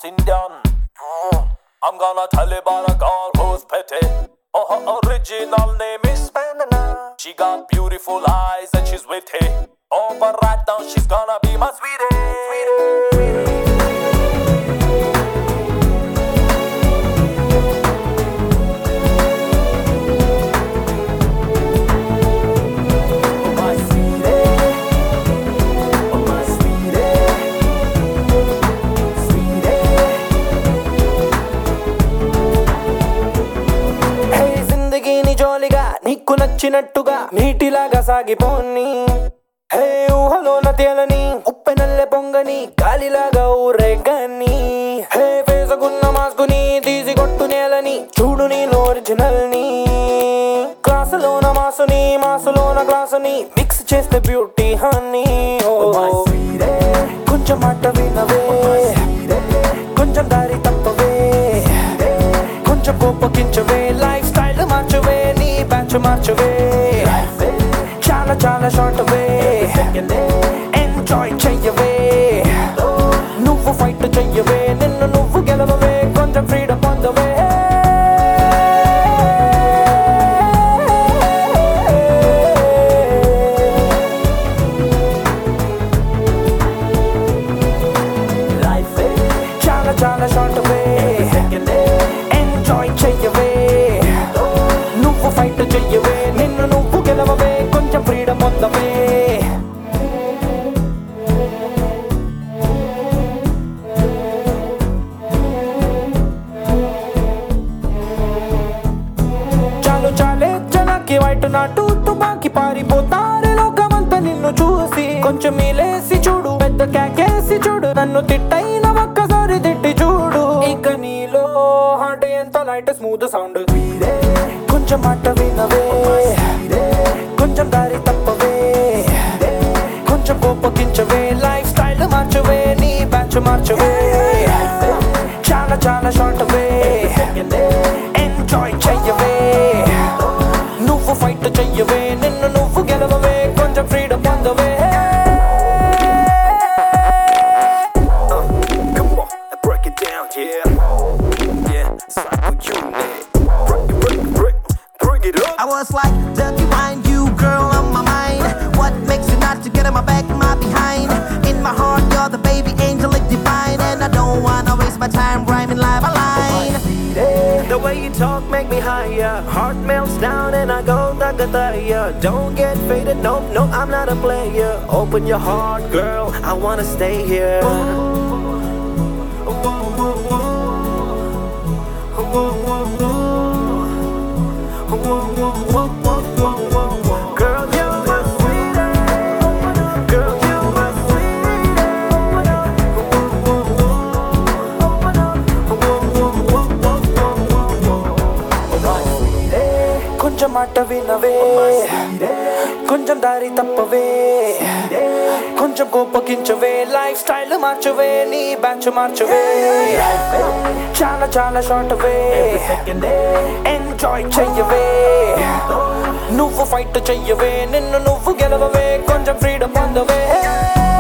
nothing done. I'm gonna tell you about a girl who's pretty. Oh, her original name is Banana. She got beautiful eyes and she's witty. Oh, but right now she's gonna be my sweetie. నీకు నచ్చినట్టుగా నీటిలాగా సాగిపోని హే ఊహలోన తేలని ఉప్పెనల్లె పొంగని గాలిలాగా ఊరేగని హే వేసుకున్న మాస్కుని తీసి కొట్టు నేలని చూడు నేను original ని క్లాసులోన మాసుని మాసులోన గ్లాసుని మిక్స్ చేస్తే బ్యూటీ హనీ కొంచెం మాట వినవే కొంచెం దారి తప్పవే కొంచెం కోపగించవే లైఫ్ స్టైల్ మార్చవే నీ బ్యాచ్ మార్చవే చాలా చాలా షార్ట్ వే ఎంజాయ్ చెయ్యవే నువ్వు ఫైట్ చెయ్యవే నిన్ను నువ్వు గెలవవే కొంచెం ఫ్రీడమ్ పొందవే చాలా చాలా షార్ట్ వే ఎంజాయ్ చెయ్యవే నువ్వు ఫైట్ చెయ్యవే నిన్ను నువ్వు గెలవవే కొంచెం ఫ్రీడమ్ పొందవే చాలు చాలే జనాకి వైట్ నాటు తుపాకి పారిపోతారే లోకమంతా నిన్ను చూసి కొంచెం మీలేసి చూడు పెద్ద కేకేసి చూడు నన్ను తిట్టైన ఒక్కసారి తిట్టి చూడు ఇక నీలో హార్ట్ ఎంత లైట్ స్మూత్ సౌండ్ కొంచెం మాట వినవే కొంచెం దారి తప్పవే కొంచెం కోపగించవే లైఫ్ స్టైల్ మార్చవే నీ బ్యాచ్ మార్చవే చాలా చాలా షార్ట్ వే ఎంజాయ్ చెయ్యవే నువ్వు ఫైట్ చెయ్యవే నిన్ను నువ్వు గెలవవే కొంచెం ఫ్రీడమ్ పొందవే I was like, dirty wine, you girl on my mind. What makes you not to get in my back, my behind? In my heart, you're the baby angel, like divine. And I don't wanna waste my time rhyming line by line. The way you talk make me higher. Heart melts down and I go dagadaya. Don't get faded, nope, no, I'm not a player. Open your heart, girl, I wanna stay here. Girl, you're my sweetie. Girl, you're my sweetie. కొంచెం మాట వినవే కొంచెం దారి తప్పవే కొంచెం కోపగించవే life style మార్చవే నీ batch మార్చవే చాలా చాలా short వే enjoy చెయ్యవే నువ్వు ఫైట్ చెయ్యవే నిన్ను నువ్వు గెలవవే కొంచెం ఫ్రీడమ్ పొందవే